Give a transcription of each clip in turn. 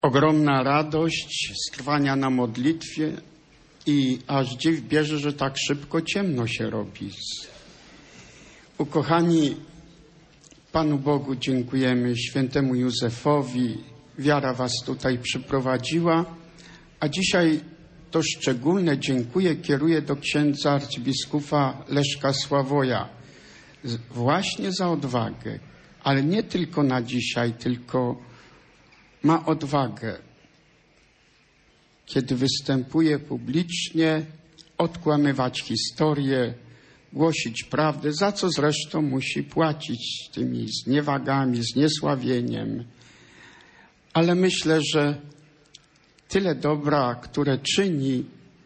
Ogromna radość z trwania na modlitwie i aż dziw bierze, że tak szybko ciemno się robi. Ukochani, Panu Bogu dziękujemy, świętemu Józefowi. Wiara was tutaj przyprowadziła, a dzisiaj to szczególne dziękuję kieruję do księdza arcybiskupa Leszka Sławoja właśnie za odwagę, ale nie tylko na dzisiaj, tylko ma odwagę, kiedy występuje publicznie, odkłamywać historię, głosić prawdę, za co zresztą musi płacić tymi zniewagami, zniesławieniem. Ale myślę, że tyle dobra, które czyni,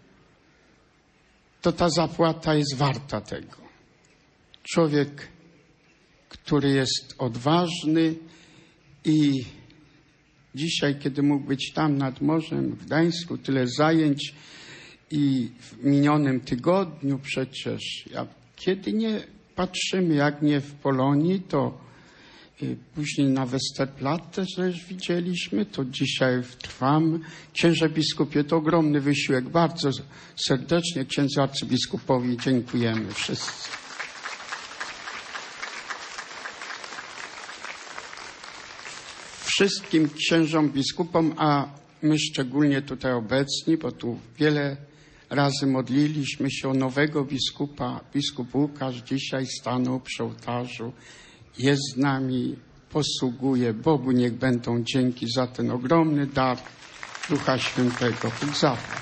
to ta zapłata jest warta tego. Człowiek, który jest odważny i dzisiaj, kiedy mógł być tam nad morzem, w Gdańsku, tyle zajęć i w minionym tygodniu przecież, kiedy nie patrzymy, jak nie w Polonii, to później na Westerplatte też widzieliśmy, to dzisiaj trwamy. Księże biskupie, to ogromny wysiłek. Bardzo serdecznie księdzu arcybiskupowi dziękujemy wszyscy. Wszystkim księżom biskupom, a my szczególnie tutaj obecni, bo tu wiele razy modliliśmy się o nowego biskupa. Biskup Łukasz dzisiaj stanął przy ołtarzu, jest z nami, posługuje. Bogu niech będą dzięki za ten ogromny dar Ducha Świętego. Bóg zapłać.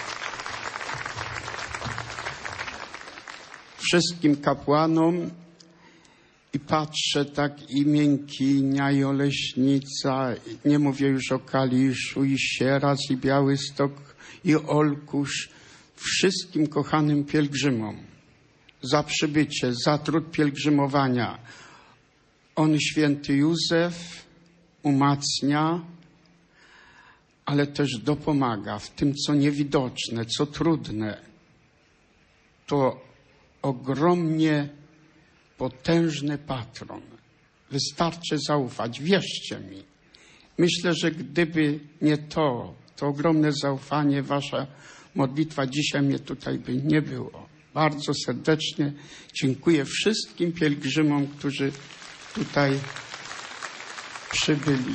Wszystkim kapłanom i patrzę tak i Miękinia, i Oleśnica, nie mówię już o Kaliszu, i Sieradz, i Białystok, i Olkusz, wszystkim kochanym pielgrzymom za przybycie, za trud pielgrzymowania. On, święty Józef, umacnia, ale też dopomaga w tym, co niewidoczne, co trudne. To ogromnie potężny patron. Wystarczy zaufać, wierzcie mi. Myślę, że gdyby nie to ogromne zaufanie, wasza modlitwa dzisiaj mnie tutaj by nie było. Bardzo serdecznie dziękuję wszystkim pielgrzymom, którzy tutaj przybyli.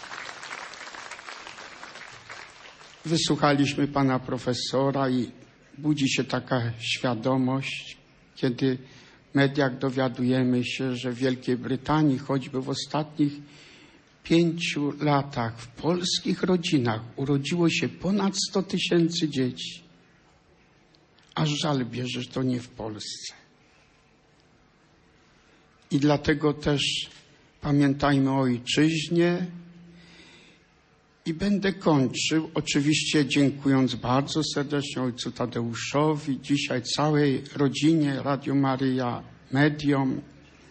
Wysłuchaliśmy pana profesora i budzi się taka świadomość, kiedy w mediach dowiadujemy się, że w Wielkiej Brytanii choćby w ostatnich 5 latach w polskich rodzinach urodziło się ponad 100 000 dzieci. Aż żal bierze, że to nie w Polsce. I dlatego też pamiętajmy o ojczyźnie. I będę kończył, oczywiście dziękując bardzo serdecznie ojcu Tadeuszowi, dzisiaj całej rodzinie Radio Maryja, mediom.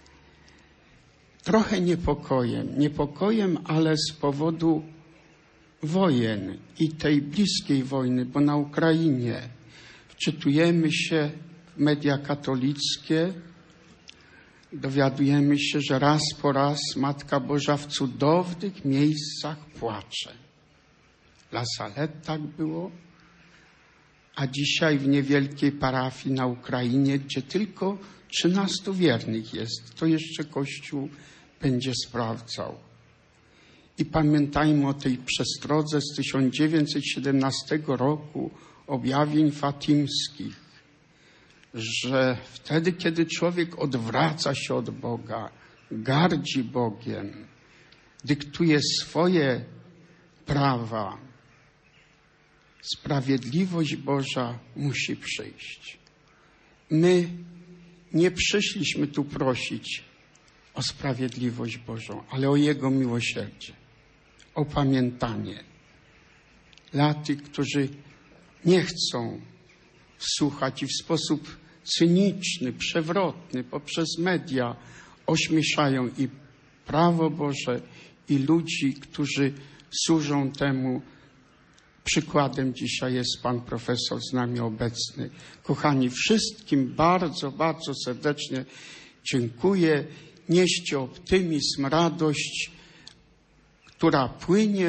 Trochę niepokojem, ale z powodu wojen i tej bliskiej wojny, bo na Ukrainie wczytujemy się w media katolickie, dowiadujemy się, że raz po raz Matka Boża w cudownych miejscach płacze. La Salette tak było, a dzisiaj w niewielkiej parafii na Ukrainie, gdzie tylko 13 wiernych jest, to jeszcze Kościół będzie sprawdzał. I pamiętajmy o tej przestrodze z 1917 roku objawień fatimskich, że wtedy, kiedy człowiek odwraca się od Boga, gardzi Bogiem, dyktuje swoje prawa, sprawiedliwość Boża musi przyjść. My nie przyszliśmy tu prosić o sprawiedliwość Bożą, ale o Jego miłosierdzie, o pamiętanie dla tych, którzy nie chcą słuchać i w sposób cyniczny, przewrotny, poprzez media ośmieszają i prawo Boże, i ludzi, którzy służą temu. Przykładem dzisiaj jest pan profesor z nami obecny. Kochani, wszystkim bardzo, bardzo serdecznie dziękuję. Nieście optymizm, radość, która płynie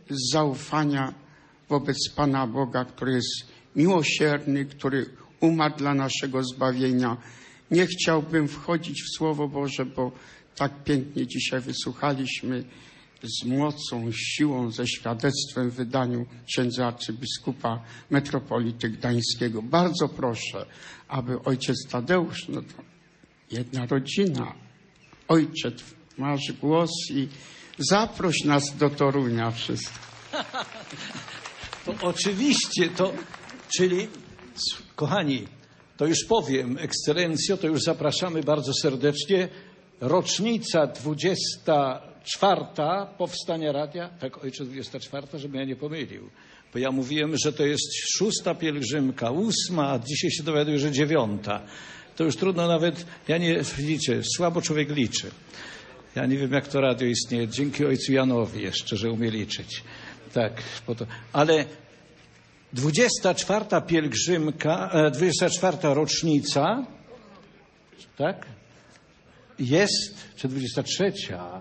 z zaufania wobec Pana Boga, który jest miłosierny, który umarł dla naszego zbawienia. Nie chciałbym wchodzić w Słowo Boże, bo tak pięknie dzisiaj wysłuchaliśmy z mocą, siłą, ze świadectwem w wydaniu księdza arcybiskupa metropolity gdańskiego. Bardzo proszę, aby ojciec Tadeusz, no to jedna rodzina, ojcze, masz głos i zaproś nas do Torunia wszystkich. To oczywiście, czyli kochani, to już powiem, ekscelencjo, to już zapraszamy bardzo serdecznie. Rocznica 24. powstania radia, tak ojcze 24, żebym ja nie pomylił, bo ja mówiłem, że to jest 6. pielgrzymka, 8, a dzisiaj się dowiaduję, że 9. To już trudno nawet, ja nie, widzicie, słabo człowiek liczy. Ja nie wiem, jak to radio istnieje, dzięki ojcu Janowi jeszcze, że umie liczyć. Tak, ale 24. pielgrzymka, 24. rocznica, tak? Jest, czy 23.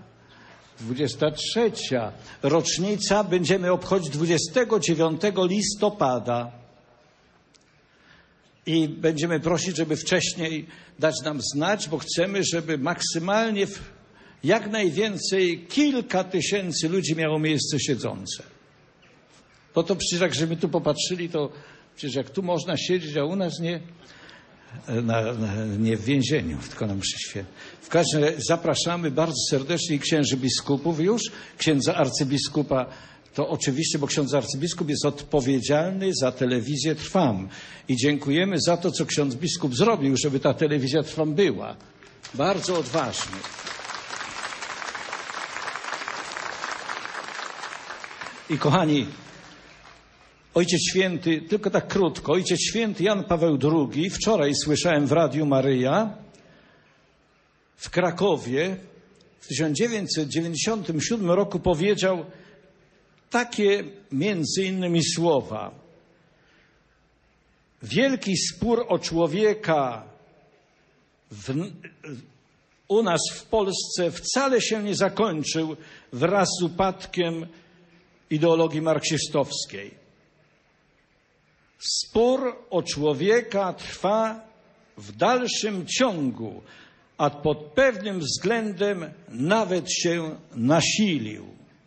23. rocznica będziemy obchodzić 29 listopada. I będziemy prosić, żeby wcześniej dać nam znać, bo chcemy, żeby maksymalnie jak najwięcej, kilka tysięcy ludzi miało miejsce siedzące. Bo to przecież jak żeśmy tu popatrzyli, to przecież jak tu można siedzieć, a u nas nie, nie w więzieniu, tylko na mszy świętej. W każdym razie zapraszamy bardzo serdecznie księży biskupów już, księdza arcybiskupa, to oczywiście, bo ksiądz arcybiskup jest odpowiedzialny za telewizję Trwam. I dziękujemy za to, co ksiądz biskup zrobił, żeby ta telewizja Trwam była. Bardzo odważny. I kochani, Ojciec Święty, tylko tak krótko, Ojciec Święty Jan Paweł II, wczoraj słyszałem w Radiu Maryja w Krakowie w 1997 roku powiedział takie między innymi słowa. Wielki spór o człowieka u nas w Polsce wcale się nie zakończył wraz z upadkiem ideologii marksistowskiej. Spór o człowieka trwa w dalszym ciągu, a pod pewnym względem nawet się nasilił.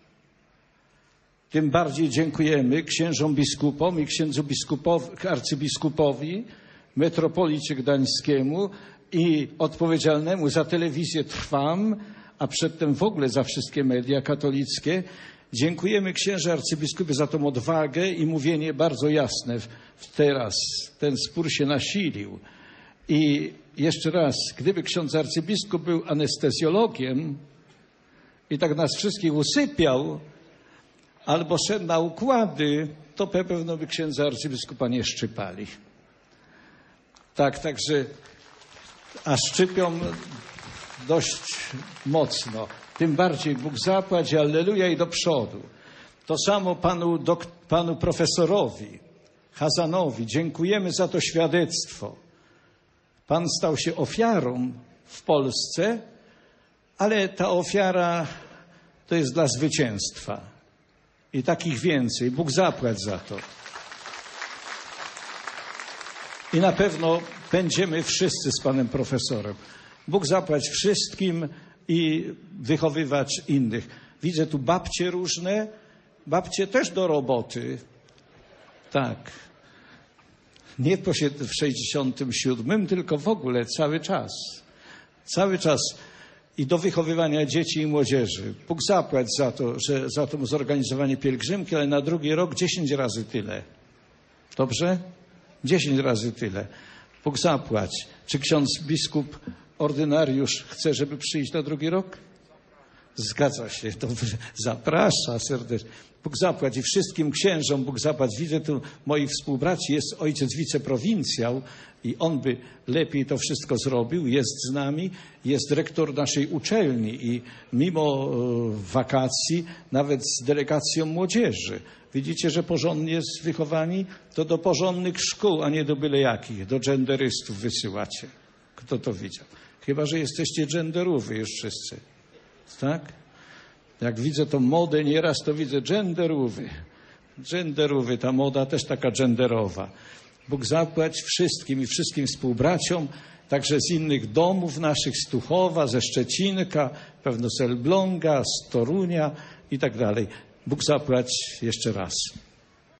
Tym bardziej dziękujemy księżom biskupom i księdzu arcybiskupowi, metropolicie gdańskiemu i odpowiedzialnemu za telewizję Trwam, a przedtem w ogóle za wszystkie media katolickie. Dziękujemy księże arcybiskupie za tą odwagę i mówienie bardzo jasne. Teraz ten spór się nasilił. I jeszcze raz, gdyby ksiądz arcybiskup był anestezjologiem i tak nas wszystkich usypiał, albo szedł na układy, to pewno by księdza arcybiskupa nie szczypali. Tak, także, a szczypią dość mocno. Tym bardziej Bóg zapłać, alleluja i do przodu. To samo panu profesorowi Chazanowi. Dziękujemy za to świadectwo. Pan stał się ofiarą w Polsce, ale ta ofiara to jest dla zwycięstwa. I takich więcej. Bóg zapłać za to. I na pewno będziemy wszyscy z panem profesorem. Bóg zapłać wszystkim i wychowywać innych. Widzę tu babcie różne. Babcie też do roboty. Tak. Nie w 67, tylko w ogóle cały czas. Cały czas. I do wychowywania dzieci i młodzieży. Bóg zapłać za to, że za to zorganizowanie pielgrzymki, ale na drugi rok 10 razy tyle. Dobrze? 10 razy tyle. Bóg zapłać. Czy ksiądz biskup ordynariusz chce, żeby przyjść na drugi rok? Zgadza się. Dobrze. Zaprasza serdecznie. Bóg zapłać i wszystkim księżom Bóg zapłać. Widzę tu moich współbraci, jest ojciec wiceprowincjał i on by lepiej to wszystko zrobił. Jest z nami, jest rektor naszej uczelni i mimo wakacji nawet z delegacją młodzieży. Widzicie, że porządnie wychowani? To do porządnych szkół, a nie do byle jakich. Do genderystów wysyłacie. Kto to widział? Chyba że jesteście genderówy już wszyscy. Tak? Jak widzę tą modę nieraz, to widzę genderówy, ta moda też taka genderowa. Bóg zapłać wszystkim i wszystkim współbraciom, także z innych domów naszych, z Tuchowa, ze Szczecinka, pewno z Elbląga, z Torunia i tak dalej. Bóg zapłać jeszcze raz.